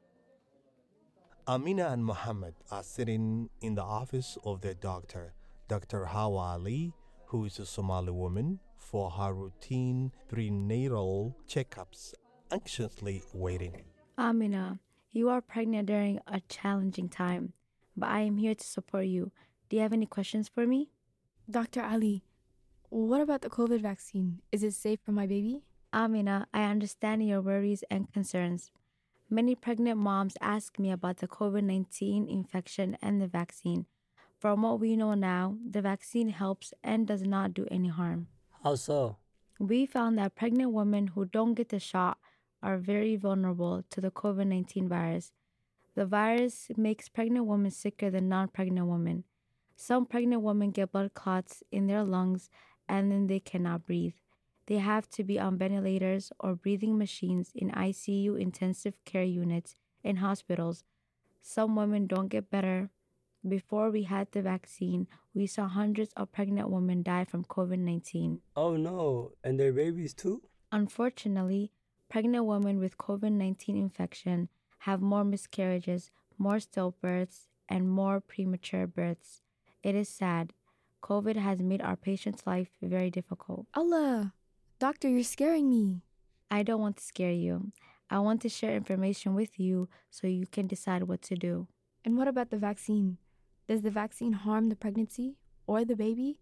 Amina and Muhammad are sitting in the office of their doctor, Dr. Hawa Ali, who is a Somali woman, for her routine prenatal checkups, anxiously waiting. Amina, you are pregnant during a challenging time, but I am here to support you. Do you have any questions for me? Dr. Ali, what about the COVID vaccine? Is it safe for my baby? Amina, I understand your worries and concerns. Many pregnant moms ask me about the COVID-19 infection and the vaccine. From what we know now, the vaccine helps and does not do any harm. How so? We found that pregnant women who don't get the shot are very vulnerable to the COVID-19 virus. The virus makes pregnant women sicker than non-pregnant women. Some pregnant women get blood clots in their lungs and then they cannot breathe. They have to be on ventilators or breathing machines in ICU intensive care units in hospitals. Some women don't get better. Before we had the vaccine, we saw hundreds of pregnant women die from COVID-19. Oh no, and their babies too? Unfortunately, pregnant women with COVID-19 infection have more miscarriages, more stillbirths, and more premature births. It is sad. COVID has made our patients' life very difficult. Allah, doctor, you're scaring me. I don't want to scare you. I want to share information with you so you can decide what to do. And what about the vaccine? Does the vaccine harm the pregnancy or the baby?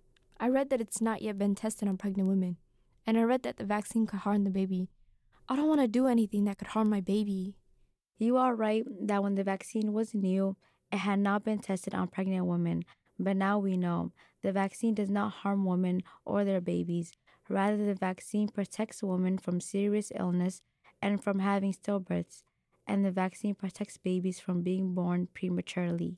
I read that it's not yet been tested on pregnant women, and I read that the vaccine could harm the baby. I don't want to do anything that could harm my baby. You are right that when the vaccine was new, it had not been tested on pregnant women, but now we know the vaccine does not harm women or their babies. Rather, the vaccine protects women from serious illness and from having stillbirths, and the vaccine protects babies from being born prematurely.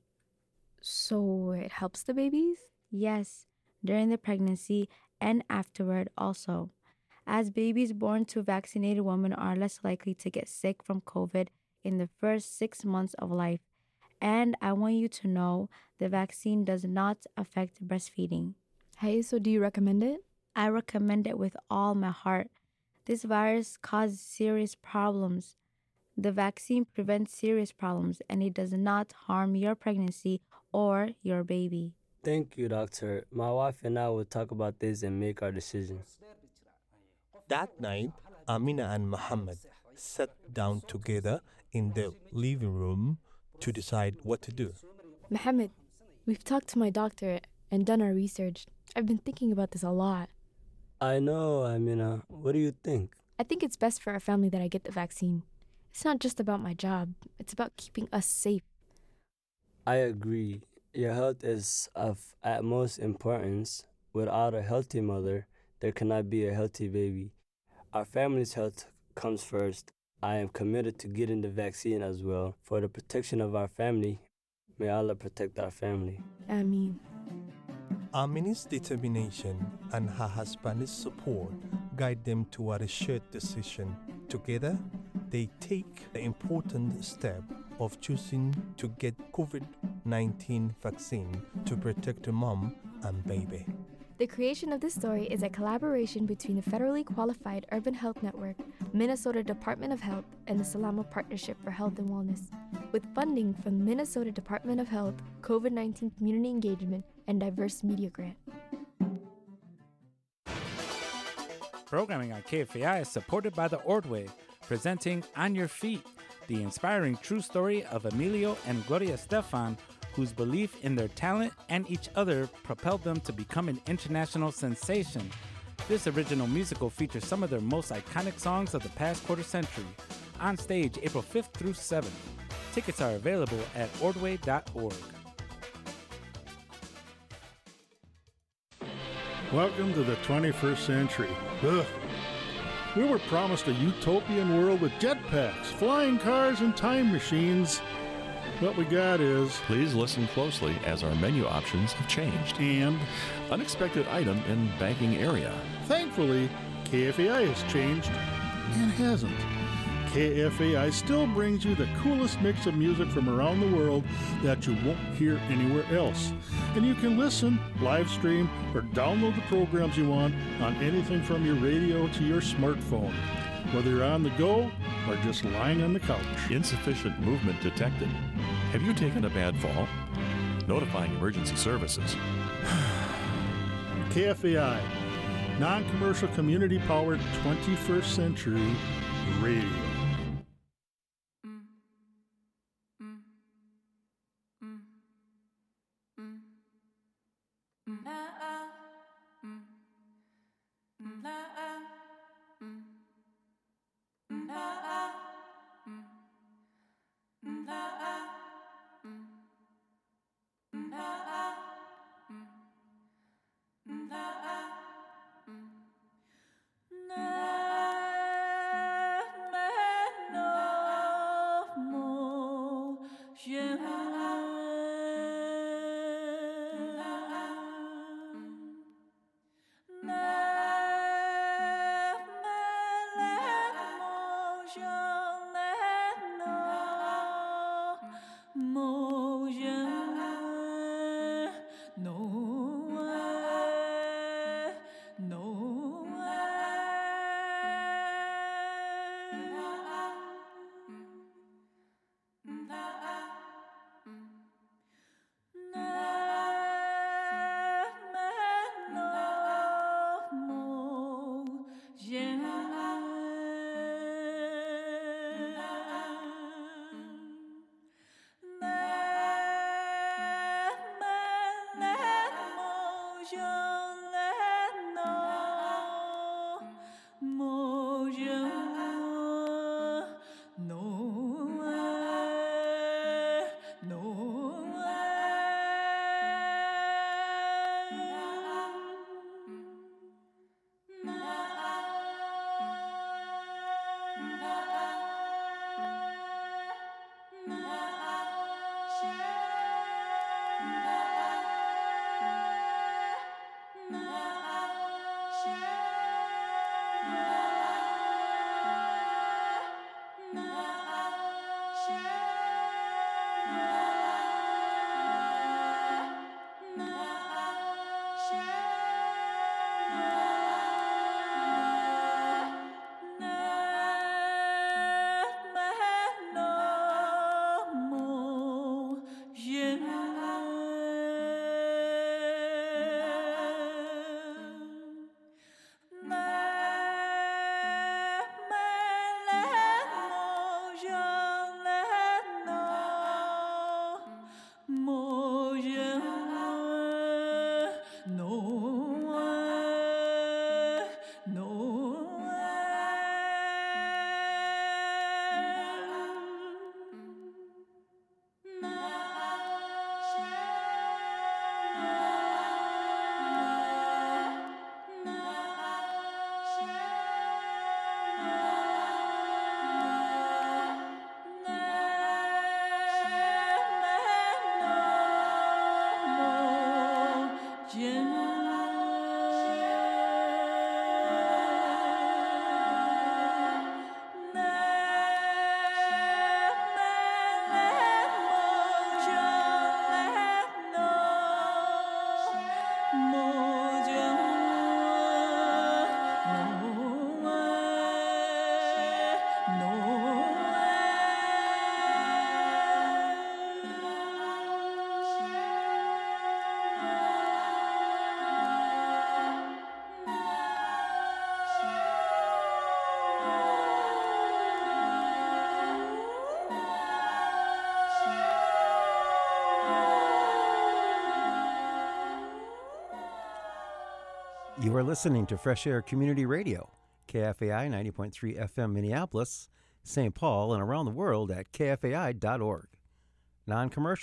So it helps the babies? Yes, during the pregnancy and afterward also. As babies born to vaccinated women are less likely to get sick from COVID in the first 6 months of life. And I want you to know the vaccine does not affect breastfeeding. Hey, so do you recommend it? I recommend it with all my heart. This virus causes serious problems. The vaccine prevents serious problems and it does not harm your pregnancy or your baby. Thank you, doctor. My wife and I will talk about this and make our decisions. That night, Amina and Muhammad sat down together in the living room to decide what to do. Mohammed, we've talked to my doctor and done our research. I've been thinking about this a lot. I know, Amina. What do you think? I think it's best for our family that I get the vaccine. It's not just about my job. It's about keeping us safe. I agree. Your health is of utmost importance. Without a healthy mother, there cannot be a healthy baby. Our family's health comes first. I am committed to getting the vaccine as well. For the protection of our family, may Allah protect our family. Ameen. Amina's determination and her husband's support guide them toward a shared decision. Together, they take the important step of choosing to get COVID-19 vaccine to protect mom and baby. The creation of this story is a collaboration between the Federally Qualified Urban Health Network, Minnesota Department of Health, and the Salamo Partnership for Health and Wellness, with funding from the Minnesota Department of Health, COVID-19 Community Engagement, and Diverse Media Grant. Programming on KFAI is supported by the Ordway, presenting On Your Feet, the inspiring true story of Emilio and Gloria Estefan, whose belief in their talent and each other propelled them to become an international sensation. This original musical features some of their most iconic songs of the past quarter century. On stage April 5th through 7th. Tickets are available at ordway.org. Welcome to the 21st century. Ugh. We were promised a utopian world with jetpacks, flying cars, and time machines. What we got is... Please listen closely as our menu options have changed. And... Unexpected item in banking area. Thankfully, KFAI has changed and hasn't. KFAI still brings you the coolest mix of music from around the world that you won't hear anywhere else. And you can listen, live stream, or download the programs you want on anything from your radio to your smartphone, whether you're on the go or just lying on the couch. Insufficient movement detected. Have you taken a bad fall? Notifying emergency services. KFAI, non-commercial community-powered 21st century radio. You are listening to Fresh Air Community Radio, KFAI 90.3 FM Minneapolis, St. Paul, and around the world at kfai.org. Non-commercial.